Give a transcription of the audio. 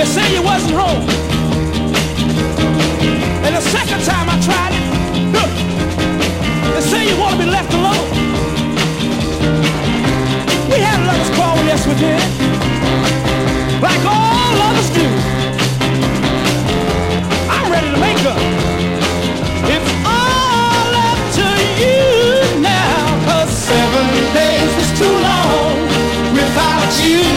They say you wasn't home. And the second time I tried it, they say you want to be left alone. We had a lover's quarrel, yes we did, like all lovers do. I'm ready to make up. It's all up to you now, 'cause 7 days was too long without you.